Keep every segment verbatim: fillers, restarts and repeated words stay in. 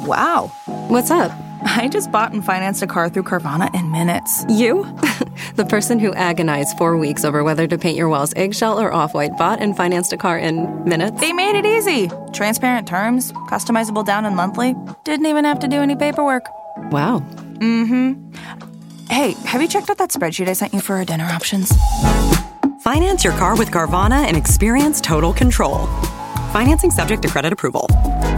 Wow. What's up? I just bought and financed a car through Carvana in minutes. You? The person who agonized four weeks over whether to paint your walls eggshell or off-white bought and financed a car in minutes? They made it easy. Transparent terms, customizable down and monthly. Didn't even have to do any paperwork. Wow. Mm-hmm. Hey, have you checked out that spreadsheet I sent you for our dinner options? Finance your car with Carvana and experience total control. Financing subject to credit approval.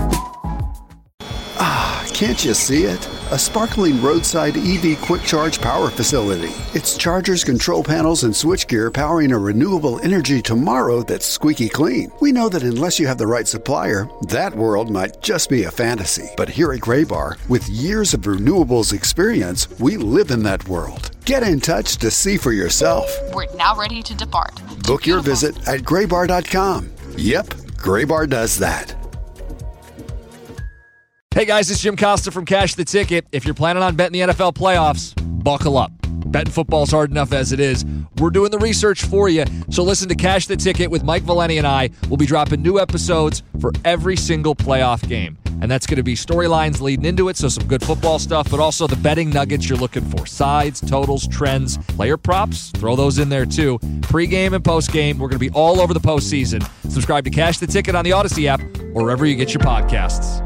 Ah, can't you see it? A sparkling roadside E V quick charge power facility. It's chargers, control panels, and switchgear powering a renewable energy tomorrow that's squeaky clean. We know that unless you have the right supplier, that world might just be a fantasy. But here at Graybar, with years of renewables experience, we live in that world. Get in touch to see for yourself. We're now ready to depart. Book your visit at graybar dot com. Yep, Graybar does that. Hey guys, it's Jim Costa from Cash the Ticket. If you're planning on betting the N F L playoffs, buckle up. Betting football's hard enough as it is. We're doing the research for you. So listen to Cash the Ticket with Mike Valeni and I. We'll be dropping new episodes for every single playoff game. And that's going to be storylines leading into it, so some good football stuff, but also the betting nuggets you're looking for. Sides, totals, trends, player props, throw those in there too. Pre-game and post-game, we're going to be all over the postseason. Subscribe to Cash the Ticket on the Odyssey app or wherever you get your podcasts.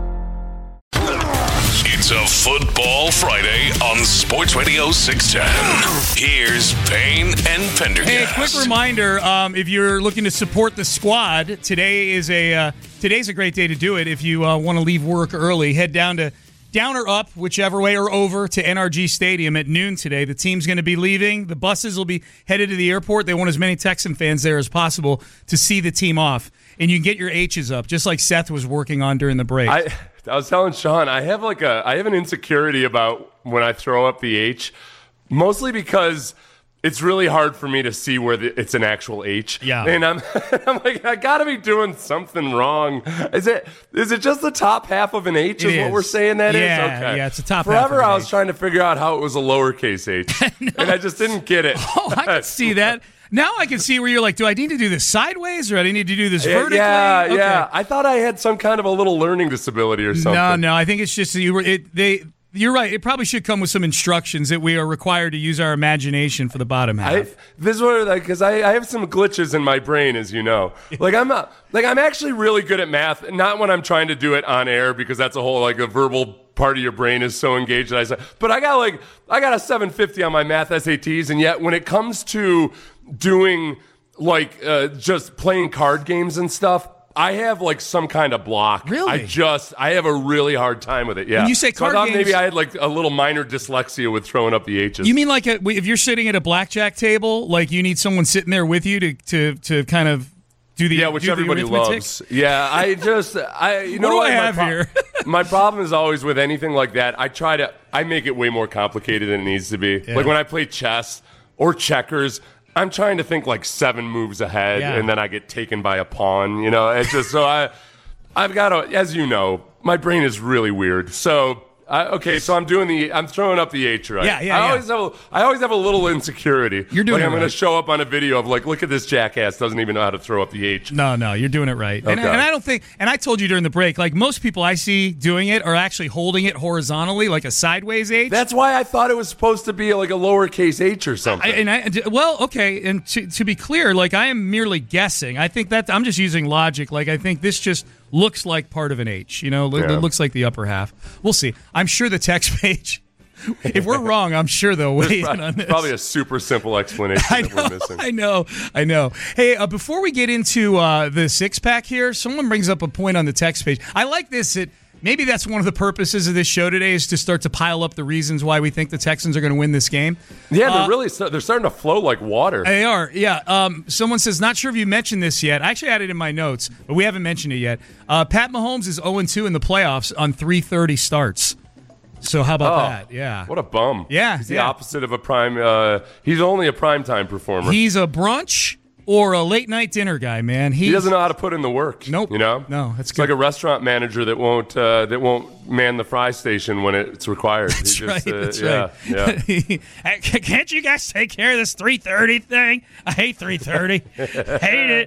It's a Football Friday on Sports Radio six ten. Here's Payne and Pendergast. Hey, a quick reminder, um, if you're looking to support the squad, today is a uh, today's a great day to do it. If you uh, want to leave work early, head down to down or up, whichever way, or over to N R G Stadium at noon today. The team's going to be leaving. The buses will be headed to the airport. They want as many Texan fans there as possible to see the team off. And you can get your H's up, just like Seth was working on during the break. I, I was telling Sean, I have like a, I have an insecurity about when I throw up the H, mostly because it's really hard for me to see where the, it's an actual H. Yeah. And I'm, I'm like, I gotta be doing something wrong. Is it, is it just the top half of an H is, It what is. we're saying that Yeah, is? Okay. yeah, it's the top half Forever of an I was H. trying to figure out how it was a lowercase H. No. And I just didn't get it. Oh, I can see that. Now I can see where you're like, do I need to do this sideways or do I need to do this Yeah, vertically? Yeah, Okay. yeah. I thought I had some kind of a little learning disability or something. No, no. I think it's just that you were. It, they. You're right. It probably should come with some instructions that we are required to use our imagination for the bottom half. I, this is what, like, because I, I have some glitches in my brain, as you know. Like I'm not, like I'm actually really good at math. Not when I'm trying to do it on air, because that's a whole like a verbal part of your brain is so engaged that I say. But I got like I got a seven fifty on my math S A Ts, and yet when it comes to doing like uh, just playing card games and stuff, I have like some kind of block. Really? I just I have a really hard time with it. Yeah. When you say so card I thought games- maybe I had like a little minor dyslexia with throwing up the H's. You mean like a, if you're sitting at a blackjack table, like you need someone sitting there with you to to, to kind of do the yeah, which do the everybody arithmetic? loves. Yeah, I just I you know What do I my have here? my problem is always with anything like that. I try to I make it way more complicated than it needs to be. Yeah. Like when I play chess or checkers, I'm trying to think like seven moves ahead, Yeah. and then I get taken by a pawn. You know, it's just so I I've got to, as you know, my brain is really weird. So. I, okay, so I'm doing the. I'm throwing up the H right. Yeah, yeah, I yeah. always have. A, I always have a little insecurity. You're doing like it I'm going right. to show up on a video of like, look at this jackass doesn't even know how to throw up the H. No, no, you're doing it right. And, Okay. and I don't think, and I told you during the break, like most people I see doing it are actually holding it horizontally, like a sideways H. That's why I thought it was supposed to be like a lowercase H or something. I, and I, well, okay, and to, to be clear, like I am merely guessing. I think that I'm just using logic. Like I think this just looks like part of an H. You know, It Yeah. looks like the upper half. We'll see. I'm sure the text page. If we're wrong, I'm sure they'll weigh in Pro- on this. Probably a super simple explanation I that know, we're missing. I know, I know. Hey, uh, before we get into uh, the six pack here, someone brings up a point on the text page. I like this. It, maybe that's one of the purposes of this show today is to start to pile up the reasons why we think the Texans are going to win this game. Yeah, they're Uh, really they're starting to flow like water. They are, yeah. Um, someone says, not sure if you mentioned this yet. I actually had it in my notes, but we haven't mentioned it yet. Uh, Pat Mahomes is oh and two in the playoffs on three thirty starts. So how about Oh, that? Yeah. What a bum. Yeah, He's the yeah. opposite of a prime. Uh, he's only a primetime performer. He's a brunch or a late night dinner guy, man. He's, he doesn't know how to put in the work. Nope. You know? No, that's It's good. like a restaurant manager that won't uh, that won't man the fry station when it's required. That's He right. just, uh, That's yeah, right. Yeah. Can't you guys take care of this three thirty thing? I hate three thirty. Hate it.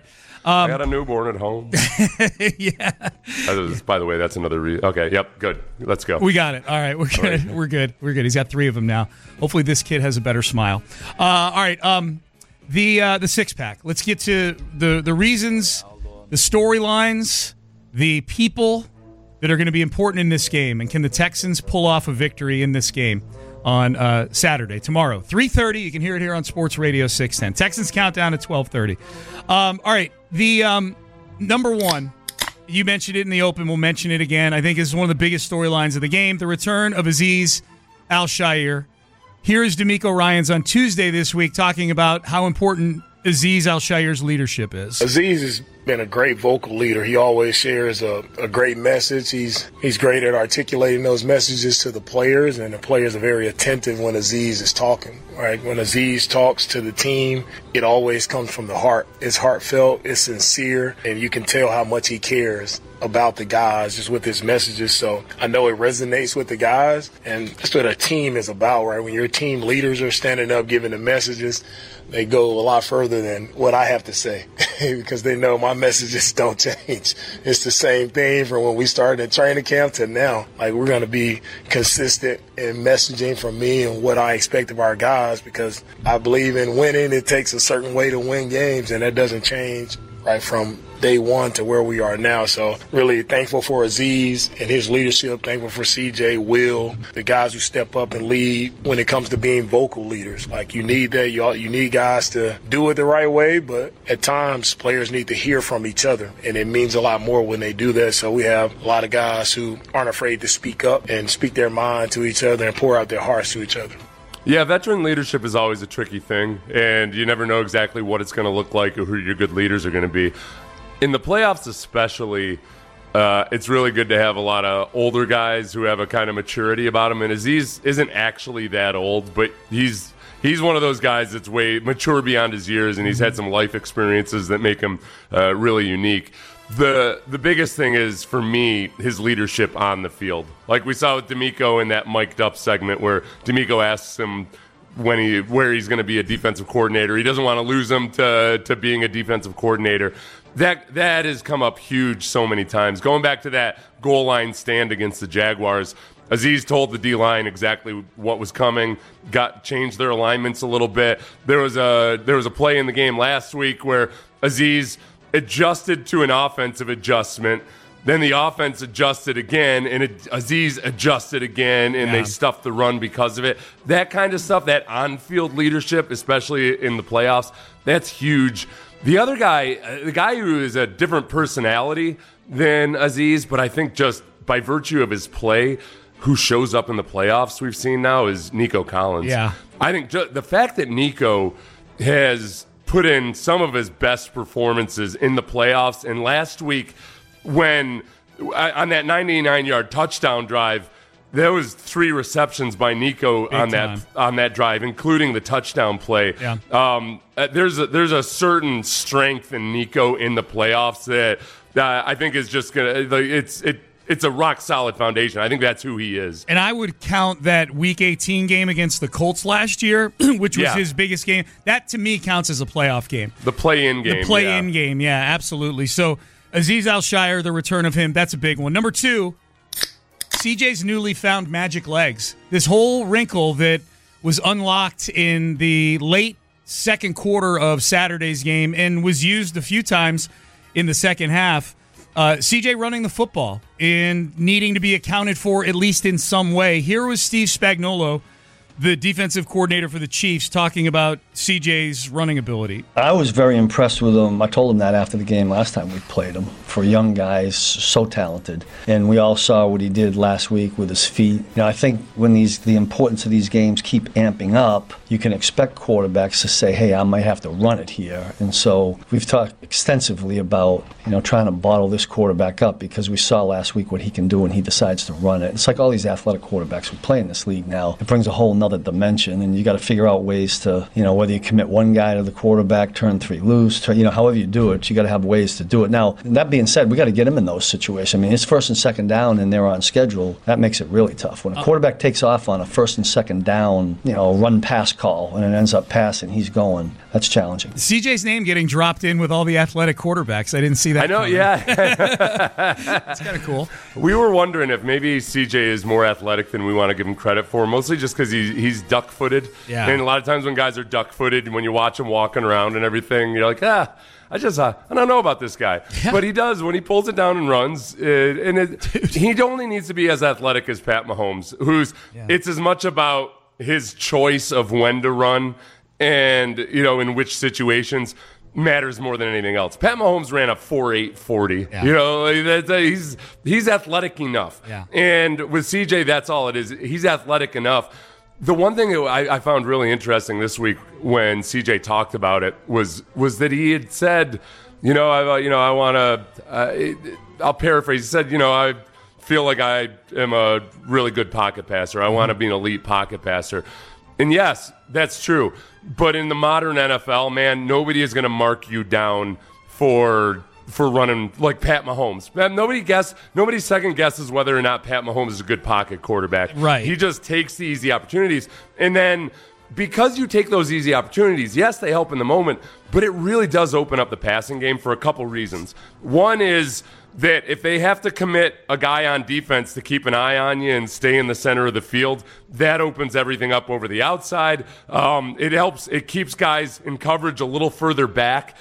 I got a newborn at home. Yeah. Was, by the way, that's another reason. Okay, yep, good. Let's go. We got it. All right, we're good. Right. We're good. We're good. He's got three of them now. Hopefully this kid has a better smile. Uh, all right, um, the uh, the six-pack. Let's get to the, the reasons, the storylines, the people that are going to be important in this game, and can the Texans pull off a victory in this game on uh, Saturday, tomorrow, three thirty. You can hear it here on Sports Radio six ten. Texans countdown at twelve thirty. Um, all right, the um, number one, you mentioned it in the open. We'll mention it again. I think is one of the biggest storylines of the game, the return of Azeez Al-Shaair. Here is D'Amico Ryans on Tuesday this week talking about how important Azeez Al-Shaair's leadership is. Azeez has been a great vocal leader. He always shares a, a great message. He's he's great at articulating those messages to the players, and the players are very attentive when Azeez is talking. Right? When Azeez talks to the team, it always comes from the heart. It's heartfelt, it's sincere, and you can tell how much he cares about the guys just with his messages. So I know it resonates with the guys, and that's what a team is about, right? When your team leaders are standing up giving the messages, they go a lot further than what I have to say because they know my messages don't change. It's the same thing from when we started in training camp to now. Like, we're going to be consistent in messaging from me and what I expect of our guys, because I believe in winning. It takes a certain way to win games, and that doesn't change right from day one to where we are now. So really thankful for Azeez and his leadership, thankful for C J, Will, the guys who step up and lead when it comes to being vocal leaders. Like, you need that. You, you need guys to do it the right way, but at times players need to hear from each other, and it means a lot more when they do that. So we have a lot of guys who aren't afraid to speak up and speak their mind to each other and pour out their hearts to each other. Yeah, veteran leadership is always a tricky thing, and you never know exactly what it's going to look like or who your good leaders are going to be. In the playoffs especially, uh, it's really good to have a lot of older guys who have a kind of maturity about them, and Azeez isn't actually that old, but he's he's one of those guys that's way mature beyond his years, and he's had some life experiences that make him uh, really unique. The the biggest thing is, for me, his leadership on the field. Like we saw with D'Amico in that mic'd up segment where D'Amico asks him when he where he's going to be a defensive coordinator. He doesn't want to lose him to to being a defensive coordinator. That that has come up huge so many times. Going back to that goal line stand against the Jaguars, Azeez told the D-line exactly what was coming, got changed their alignments a little bit. There was a there was a play in the game last week where Azeez adjusted to an offensive adjustment, then the offense adjusted again, and it, Azeez adjusted again, and yeah. they stuffed the run because of it. That kind of stuff, that on-field leadership, especially in the playoffs, that's huge. The other guy, the guy who is a different personality than Azeez, but I think just by virtue of his play, who shows up in the playoffs we've seen now is Nico Collins. Yeah. I think ju- the fact that Nico has put in some of his best performances in the playoffs, and last week when on that ninety-nine-yard touchdown drive, there was three receptions by Nico Big on time. that on that drive, including the touchdown play. Yeah. Um, there's a, there's a certain strength in Nico in the playoffs that uh, I think is just gonna. It's it. It's a rock-solid foundation. I think that's who he is. And I would count that Week eighteen game against the Colts last year, which was yeah. his biggest game. That, to me, counts as a playoff game. The play-in game. The play-in yeah. game, yeah, absolutely. So, Azeez Al-Shaair, the return of him, that's a big one. Number two, C J's newly found magic legs. This whole wrinkle that was unlocked in the late second quarter of Saturday's game and was used a few times in the second half. Uh, C J running the football and needing to be accounted for at least in some way. Here was Steve Spagnuolo, the defensive coordinator for the Chiefs, talking about C J's running ability. I was very impressed with him. I told him that after the game last time we played him. For young guys, so talented. And we all saw what he did last week with his feet. You know, I think when these the importance of these games keep amping up, you can expect quarterbacks to say, hey, I might have to run it here. And so we've talked extensively about, you know, trying to bottle this quarterback up, because we saw last week what he can do when he decides to run it. It's like all these athletic quarterbacks who play in this league now. It brings a whole nother dimension, and you got to figure out ways to, you know, whether you commit one guy to the quarterback, turn three loose, turn, you know, however you do it, you got to have ways to do it. Now, that being said, we got to get him in those situations. I mean, it's first and second down and they're on schedule. That makes it really tough. When a quarterback takes off on a first and second down, you know, run pass call, and it ends up passing, he's going. that's challenging. C J's name getting dropped in with all the athletic quarterbacks. I didn't see that. I know, coming. yeah. It's kind of cool. We were wondering if maybe C J is more athletic than we want to give him credit for, mostly just because he's, he's duck-footed. Yeah. And a lot of times when guys are duck-footed, when you watch him walking around and everything, you're like, ah, I just, uh, I don't know about this guy. Yeah. But he does. When he pulls it down and runs, uh, and it, he only needs to be as athletic as Pat Mahomes, who's, Yeah. it's as much about his choice of when to run and, you know, in which situations matters more than anything else. Pat Mahomes ran a four eight forty. Yeah. You know, that- that- he's he's athletic enough. Yeah. And with C J, that's all it is. He's athletic enough. The one thing that I, I found really interesting this week when C J talked about it was was that he had said, you know, I you know I want to. Uh, I'll paraphrase. He said, you know, I feel like I am a really good pocket passer. I want to be an elite pocket passer. And yes, that's true. But in the modern N F L, man, nobody is going to mark you down for for running like Pat Mahomes. Man, nobody guess, nobody second guesses whether or not Pat Mahomes is a good pocket quarterback. Right. He just takes the easy opportunities. And then because you take those easy opportunities, yes, they help in the moment, but it really does open up the passing game for a couple reasons. One is that if they have to commit a guy on defense to keep an eye on you and stay in the center of the field, that opens everything up over the outside. Um, it helps, it keeps guys in coverage a little further back,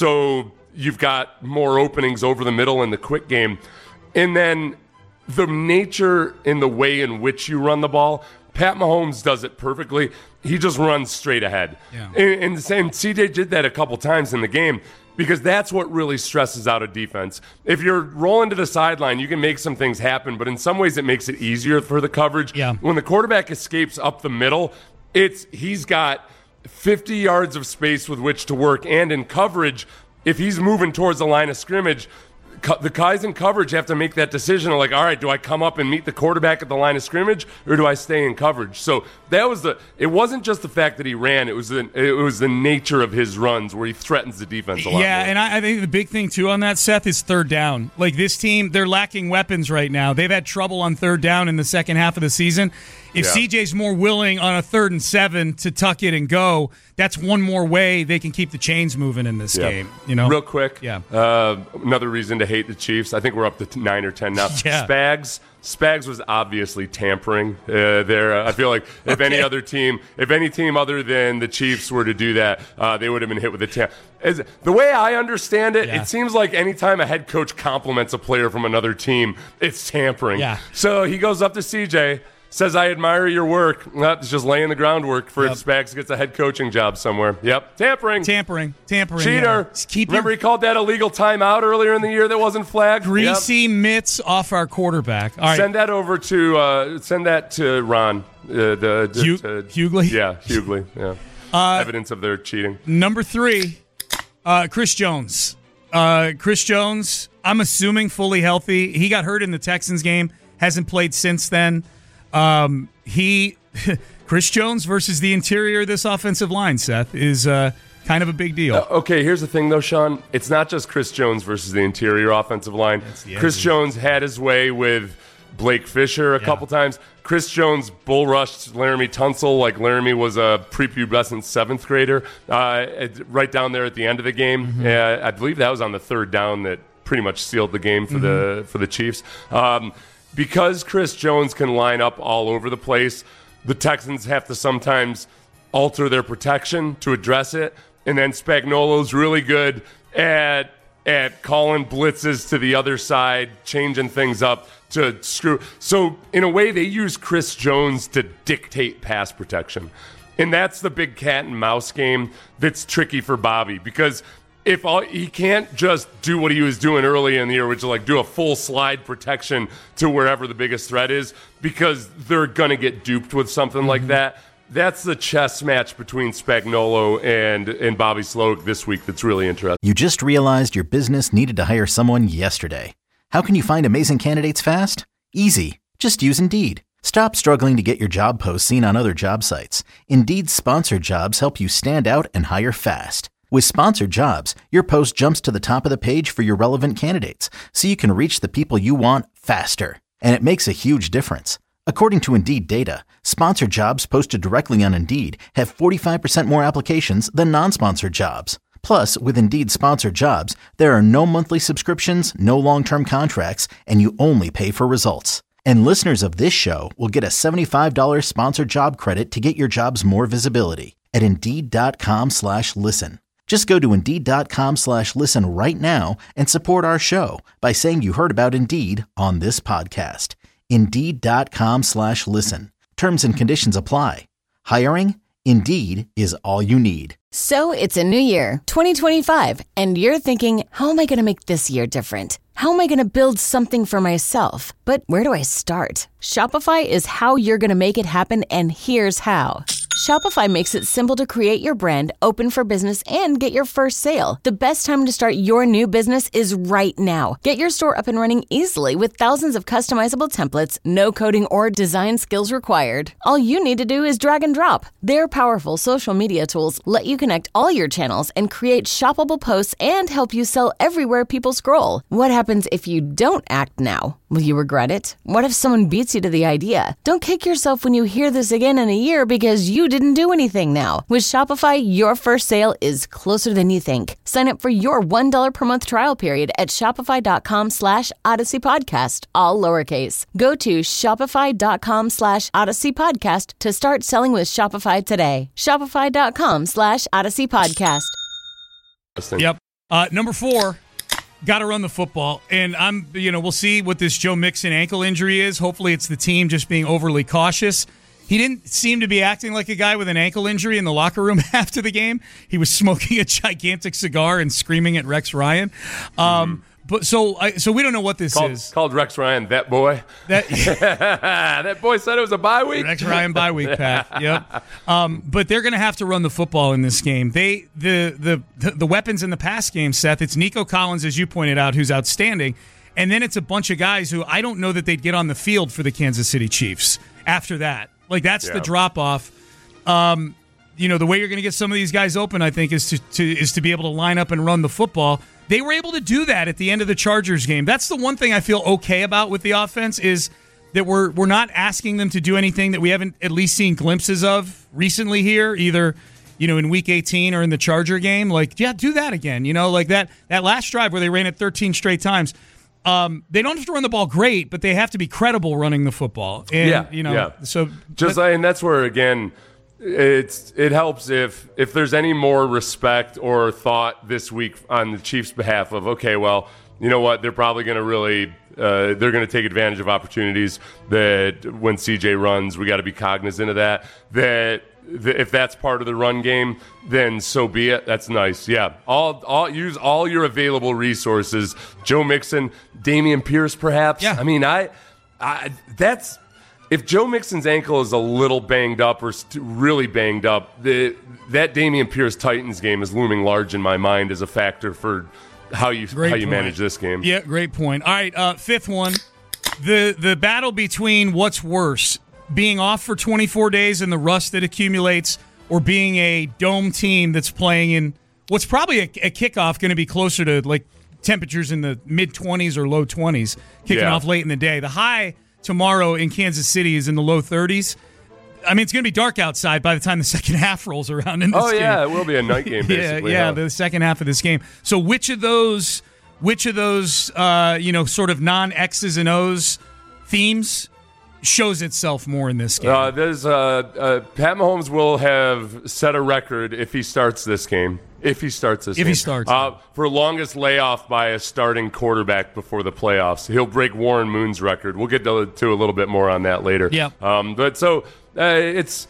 so you've got more openings over the middle in the quick game. And then the nature and the way in which you run the ball, Pat Mahomes does it perfectly. He just runs straight ahead. Yeah. And, and the same, C J did that a couple times in the game because that's what really stresses out a defense. If you're rolling to the sideline, you can make some things happen, but in some ways it makes it easier for the coverage. Yeah. When the quarterback escapes up the middle, it's he's got fifty yards of space with which to work, and in coverage, if he's moving towards the line of scrimmage, co- the guys in coverage have to make that decision of like, all right, do I come up and meet the quarterback at the line of scrimmage, or do I stay in coverage? So that was the. It wasn't just the fact that he ran; it was the it was the nature of his runs where he threatens the defense a lot. Yeah, more. and I, I think the big thing too on that, Seth, is third down. Like this team, they're lacking weapons right now. They've had trouble on third down in the second half of the season. If Yeah. C J's more willing on a third and seven to tuck it and go, that's one more way they can keep the chains moving in this Yeah. game. You know, real quick. Yeah. Uh, another reason to hate the Chiefs. I think we're up to t- nine or ten now. Yeah. Spags. Spags was obviously tampering uh, there. I feel like if Okay. any other team, if any team other than the Chiefs were to do that, uh, they would have been hit with a tam. As, the way I understand it, Yeah. it seems like anytime a head coach compliments a player from another team, it's tampering. Yeah. So he goes up to C J. Says, I admire your work. Well, it's just laying the groundwork for Yep. if Spags gets a head coaching job somewhere. Yep. Tampering. tampering, tampering, Cheater. yeah. Just keep Remember your he called that a legal timeout earlier in the year that wasn't flagged? greasy mitts off our quarterback. All Yep. right, Send that over to uh, send that to Ron. Uh, the, the, Hugh- to- Hughley? Yeah, Hughley. Yeah. Uh, Evidence of their cheating. Number three, uh, Chris Jones. Uh, Chris Jones, I'm assuming fully healthy. He got hurt in the Texans game, hasn't played since then. Um, he, Chris Jones versus the interior of this offensive line, Seth, is uh, kind of a big deal. Uh, okay, here's the thing, though, Sean. It's not just Chris Jones versus the interior offensive line. the Chris edges. Jones had his way with Blake Fisher a Yeah. couple times. Chris Jones bull rushed Laramie Tunsil like Laramie was a prepubescent seventh grader uh, at- right down there at the end of the game. Mm-hmm. Uh, I believe that was on the third down that pretty much sealed the game for Mm-hmm. the for the Chiefs. Um, because Chris Jones can line up all over the place, the Texans have to sometimes alter their protection to address it. And then Spagnuolo's really good at at calling blitzes to the other side, changing things up to screw. So in a way, they use Chris Jones to dictate pass protection. And that's the big cat and mouse game that's tricky for Bobby because if all, he can't just do what he was doing early in the year, which is like do a full slide protection to wherever the biggest threat is, because they're going to get duped with something like that. That's the chess match between Spagnuolo and, and Bobby Sloak this week that's really interesting. You just realized your business needed to hire someone yesterday. How can you find amazing candidates fast? Easy. Just use Indeed. Stop struggling to get your job posts seen on other job sites. Indeed's sponsored jobs help you stand out and hire fast. With sponsored jobs, your post jumps to the top of the page for your relevant candidates, so you can reach the people you want faster. And it makes a huge difference. According to Indeed data, sponsored jobs posted directly on Indeed have forty-five percent more applications than non-sponsored jobs. Plus, with Indeed sponsored jobs, there are no monthly subscriptions, no long-term contracts, and you only pay for results. And listeners of this show will get a seventy-five dollars sponsored job credit to get your jobs more visibility at Indeed.com slash listen. Just go to Indeed.com slash listen right now and support our show by saying you heard about Indeed on this podcast. Indeed.com slash listen. Terms and conditions apply. Hiring? Indeed is all you need. So it's a new year, twenty twenty-five, and you're thinking, how am I going to make this year different? How am I going to build something for myself? But where do I start? Shopify is how you're going to make it happen, and here's how. Shopify makes it simple to create your brand, open for business, and get your first sale. The best time to start your new business is right now. Get your store up and running easily with thousands of customizable templates, no coding or design skills required. All you need to do is drag and drop. Their powerful social media tools let you connect all your channels and create shoppable posts and help you sell everywhere people scroll. What happens if you don't act now? Will you regret it? What if someone beats you to the idea? Don't kick yourself when you hear this again in a year because you didn't do anything now. With Shopify, your first sale is closer than you think. Sign up for your one dollar per month trial period at shopify.com slash Odyssey Podcast, all lowercase. Go to shopify.com slash Odyssey Podcast to start selling with Shopify today. Shopify.com slash Odyssey Podcast. Yep. Uh, number four. Got to run the football, and I'm, you know, we'll see what this Joe Mixon ankle injury is. Hopefully it's the team just being overly cautious. He didn't seem to be acting like a guy with an ankle injury in the locker room after the game. He was smoking a gigantic cigar and screaming at Rex Ryan. Um, mm-hmm. But so, I, so we don't know what this called, is. Called Rex Ryan that boy. That that boy said it was a bye week. Rex Ryan bye week, Pat. Yep. Um, but they're going to have to run the football in this game. They the, the the the weapons in the pass game, Seth. It's Nico Collins, as you pointed out, who's outstanding, and then it's a bunch of guys who I don't know that they'd get on the field for the Kansas City Chiefs after that. Like that's yeah. the drop off. Um, you know, the way you're going to get some of these guys open, I think, is to, to is to be able to line up and run the football. They were able to do that at the end of the Chargers game. That's the one thing I feel okay about with the offense is that we're we're not asking them to do anything that we haven't at least seen glimpses of recently here, either, you know, in week eighteen or in the Charger game. Like, yeah, do that again. You know, like that that last drive where they ran it thirteen straight times. Um, they don't have to run the ball great, but they have to be credible running the football. And, yeah, you know, yeah. so just but, and that's where again. It's it helps if if there's any more respect or thought this week on the Chiefs' behalf of, okay, well, you know what, they're probably going to really uh, they're going to take advantage of opportunities that when C J runs, we got to be cognizant of that. That, that if that's part of the run game, then so be it. That's nice. Yeah, all all use all your available resources. Joe Mixon, Dameon Pierce, perhaps. Yeah. I mean, I, I that's. If Joe Mixon's ankle is a little banged up or st- really banged up, the, that Dameon Pierce Titans game is looming large in my mind as a factor for how you great how you point. manage this game. Yeah, great point. All right, uh, fifth one, the the battle between what's worse, being off for twenty-four days and the rust that accumulates, or being a dome team that's playing in what's probably a, a kickoff going to be closer to like temperatures in the mid twenties or low twenties, kicking yeah. off late in the day. The high tomorrow in Kansas City is in the low thirties. I mean, it's going to be dark outside by the time the second half rolls around in this oh, game. yeah, it will be a night game, basically. yeah, yeah, huh? the second half of this game. So which of those, which of those, uh, you know, sort of non-X's and O's themes shows itself more in this game? Uh, there's uh, uh, Pat Mahomes will have set a record if he starts this game. If he starts this if game. he starts. Uh, for longest layoff by a starting quarterback before the playoffs. He'll break Warren Moon's record. We'll get to, to a little bit more on that later. Yeah. Um, but so uh, it's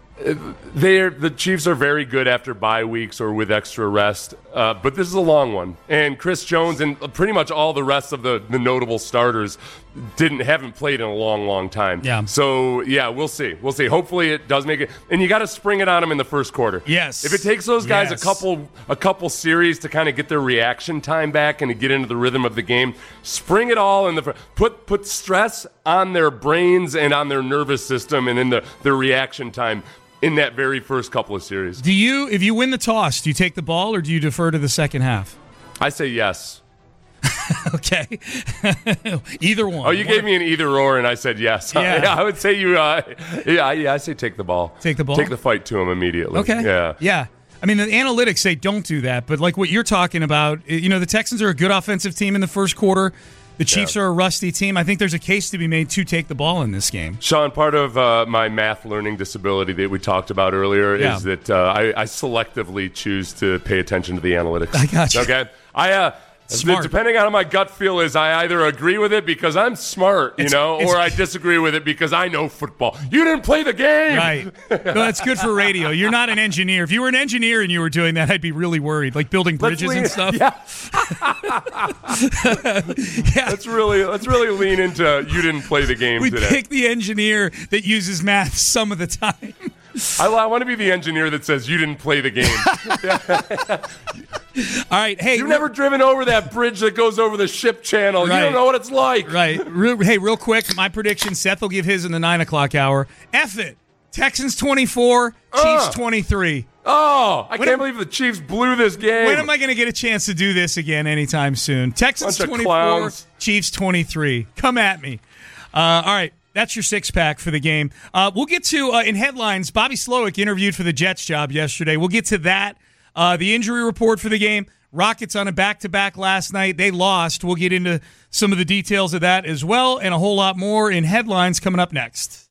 they're the Chiefs are very good after bye weeks or with extra rest. Uh, but this is a long one. And Chris Jones and pretty much all the rest of the, the notable starters didn't haven't played in a long, long time. Yeah. So yeah, we'll see. We'll see. Hopefully it does make it. And you got to spring it on them in the first quarter. Yes. If it takes those guys yes. a couple a couple series to kind of get their reaction time back and to get into the rhythm of the game, spring it all in the put put stress on their brains and on their nervous system and in the their reaction time in that very first couple of series. Do you, if you win the toss, do you take the ball or do you defer to the second half? I say yes. Okay. Either one. Oh, you one gave me an either or, and I said yes. Yeah. yeah I would say you. Uh, yeah, yeah. I say take the ball. Take the ball. Take the fight to him immediately. Okay. Yeah. Yeah. I mean, the analytics say don't do that, but like what you're talking about, you know, the Texans are a good offensive team in the first quarter. The Chiefs yeah. are a rusty team. I think there's a case to be made to take the ball in this game. Sean, part of uh, my math learning disability that we talked about earlier yeah. is that uh, I, I selectively choose to pay attention to the analytics. I got you. Okay? I uh, Smart. Depending on how my gut feel is, I either agree with it because I'm smart, you it's, know, it's, or I disagree with it because I know football. You didn't play the game. Right. No, that's good for radio. You're not an engineer. If you were an engineer and you were doing that, I'd be really worried, like building bridges lean, and stuff. Yeah. yeah. Let's really let's really lean into you didn't play the game we today. Pick the engineer that uses math some of the time. I, I want to be the engineer that says you didn't play the game. All right, hey, you've real, never driven over that bridge that goes over the ship channel. Right, you don't know what it's like. Right. Real, hey, real quick, my prediction: Seth will give his in the nine o'clock hour. F it. Texans twenty-four, uh, Chiefs twenty-three. Oh, I when can't am, believe the Chiefs blew this game. When am I going to get a chance to do this again anytime soon? Texans twenty-four, Chiefs twenty-three. Come at me. Uh, all right. That's your six-pack for the game. Uh, we'll get to, uh, in headlines, Bobby Slowick interviewed for the Jets job yesterday. We'll get to that. Uh, the injury report for the game. Rockets on a back-to-back last night. They lost. We'll get into some of the details of that as well and a whole lot more in headlines coming up next.